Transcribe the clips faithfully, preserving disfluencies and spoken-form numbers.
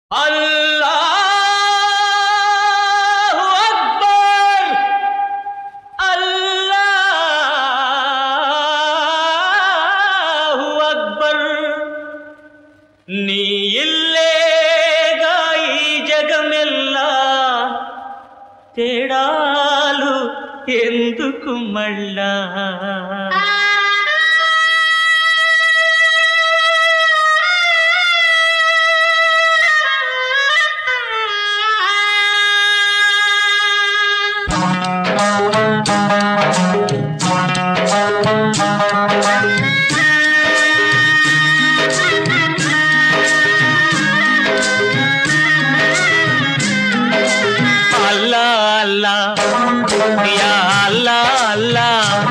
అల్లాహు అక్బర్ అల్లాహు అక్బర్ నీ ఇల్లేగా ఈ జగమెల్లా తేడాలు ఎందుకు మళ్ళా యా అల్లా అల్లా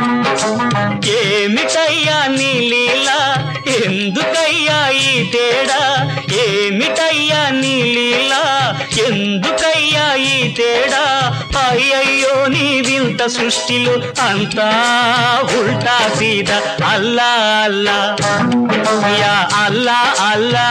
ఏమిటయ్యా నీ లీలా ఎందుకయ్యా ఈ తేడా ఏమిటయ్యా నీ లీలా ఎందుకయ్యా ఈ తేడా అయ్యయ్యో నీ వింత సృష్టిలో అంతా ఉల్టా సీదా అల్లా అల్లా యా అల్లా అల్లా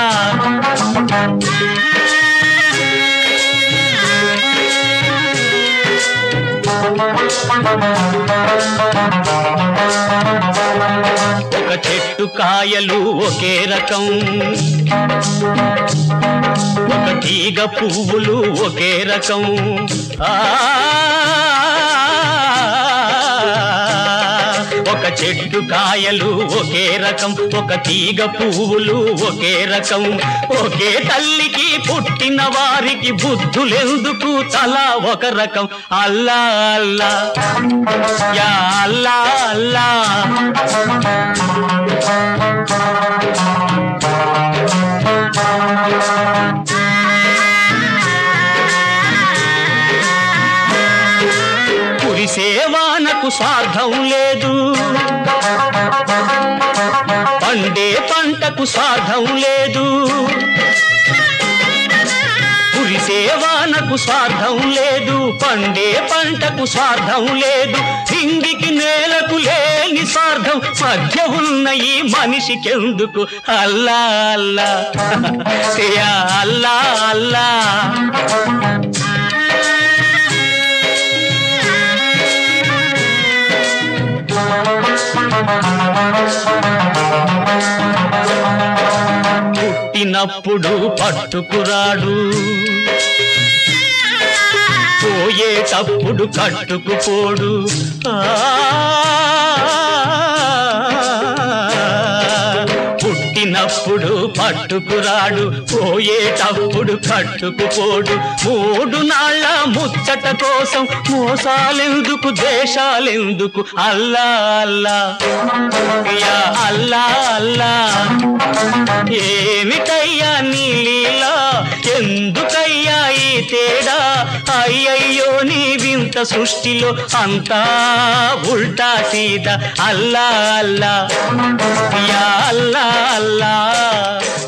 ఒక చెట్టు కాయలు ఒకే రకం ఒక తీగ పువ్వులు ఒకే రకం ఆ ఒక చెట్టు కాయలు ఒకే రకం ఒక తీగ పువ్వులు ఒకే రకం ఒకే తల్లికి పుట్టిన వారికి బుద్ధులెందుకు తలా ఒక రకం అల్లా అల్లా యా అల్లా అల్లా కురిసేవానకు స్వార్థం లేదు పండే పంటకు స్వార్థం లేదు కురిసేవానకు స్వార్థం లేదు పండే పంటకు స్వార్థం లేదు హింగికి నేలకు లేని స్వార్థం మధ్య ఉన్న ఈ మనిషికెందుకు అల్లా అల్లా యా అల్లా అల్లా పుట్టినప్పుడు పట్టుకురాడు పోయేటప్పుడు కట్టుకుపోడు పుట్టినప్పుడు పట్టుకురాడు పోయేటప్పుడు కట్టుకుపోడు మూడు నాళ్ళ ముచ్చట కోసం మోసాలెందుకు దేశాలెందుకు అల్లా అల్లా యా అల్లా అల్లా ఏమిటయ్యా నీ లీలా ఎందుకయ్యా ఈ తేడా అయ్యయ్యో నీ వింత సృష్టిలో అంతా ఉల్టా సీదా అల్లా అల్లా యా అల్లా అల్లా